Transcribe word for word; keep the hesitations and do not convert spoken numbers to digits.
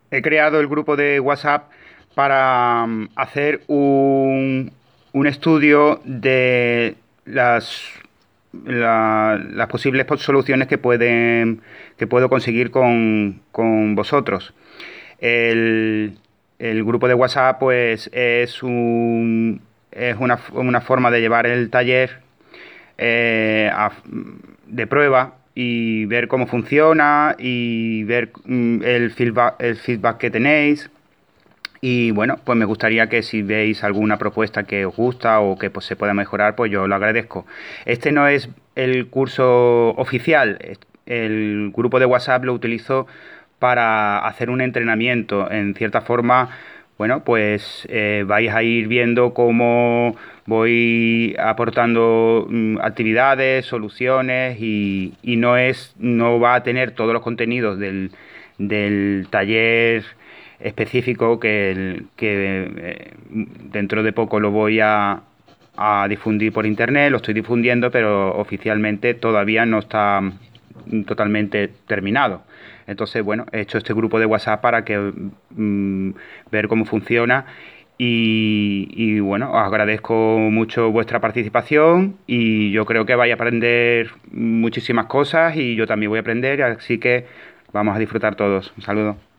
he creado el grupo de WhatsApp para mm, hacer un, un estudio de las, la- las posibles pos- soluciones que pueden, que puedo conseguir con, con vosotros. El, el grupo de WhatsApp, pues, es un, es una, una forma de llevar el taller eh, a- de prueba y ver cómo funciona y ver mm, el feedback, el feedback que tenéis. Y bueno, pues me gustaría que si veis alguna propuesta que os gusta o que pues, se pueda mejorar, pues yo lo agradezco. Este no es el curso oficial. El grupo de WhatsApp lo utilizo para hacer un entrenamiento. En cierta forma, bueno, pues eh, vais a ir viendo cómo voy aportando mm, actividades, soluciones y, y no es, no va a tener todos los contenidos del, del taller específico que, el- que eh, dentro de poco lo voy a, a difundir por internet, lo estoy difundiendo, pero oficialmente todavía no está mm, totalmente terminado. Entonces, bueno, he hecho este grupo de WhatsApp para que mm, ver cómo funciona y, y, bueno, os agradezco mucho vuestra participación y yo creo que vais a aprender muchísimas cosas y yo también voy a aprender, así que vamos a disfrutar todos. Un saludo.